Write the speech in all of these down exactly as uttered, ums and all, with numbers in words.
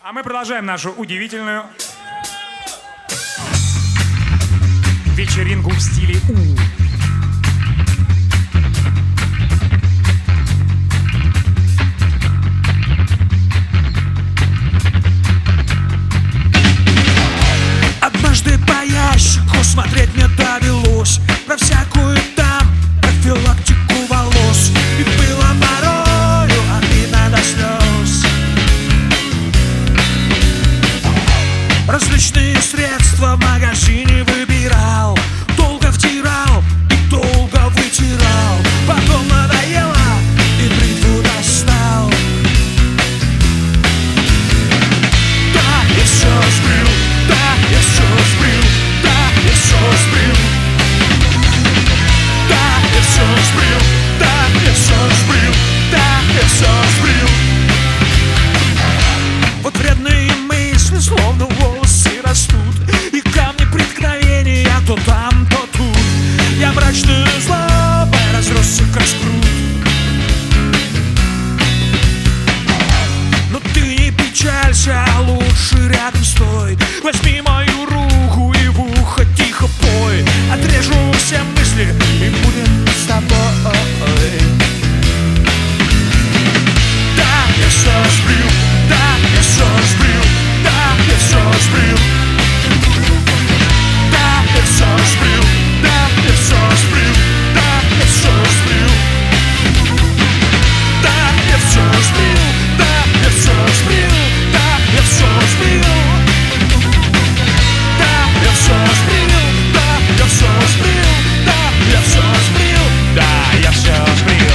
А мы продолжаем нашу удивительную вечеринку в стиле У. Однажды по ящику смотреть мне довелось про всякую там профилактику волос. И было порою обидно до слез. Различные средства в магазине выбирал, долго втирал и долго вытирал. Потом надоело и бритву достал. Да, и все сбрил, да, я все сбрил, да, я все сбрил. Да, я все сбрил, да, я все сбрил, да, я все сбрил. Вот вредные мысли, словно волосы растут, и камни преткновения то там, то тут. Я мрачную злобой разросся, как спрут. Но ты не печалься, лучше рядом стой. Возьми мою руку и в ухо тихо пой. Отрежу все мысли и будем с тобой. Да, я все сбрил, да, я все сбрил, да, я все сбрил. Да, я все сбрил, да, я все сбрил, да, я все сбрил. Да, я все сбрил, да, я все сбрил, да, я все сбрил. Да, я все сбрил, да, я все сбрил, да, я все сбрил, да, я все сбрил.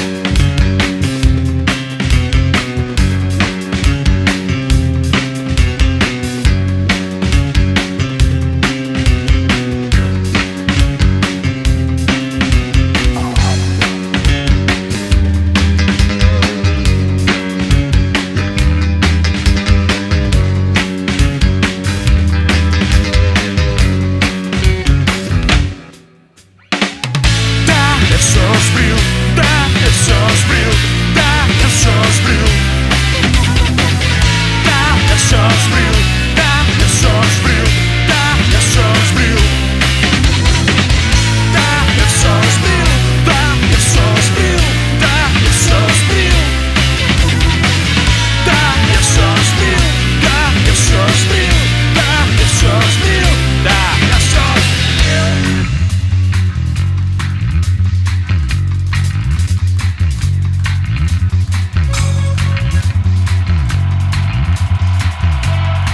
Я все сбрил, да, я все сбрил, да, я все сбрил. Да, я все сбрил, да, я все сбрил, да, я все сбрил. Да, я все сбрил, да, я все сбрил, да, я все сбрил. Да, я все сбрил, да, я все сбрил, да, я все сбрил, да, я все сбрил.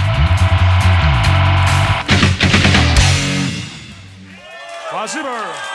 Спасибо.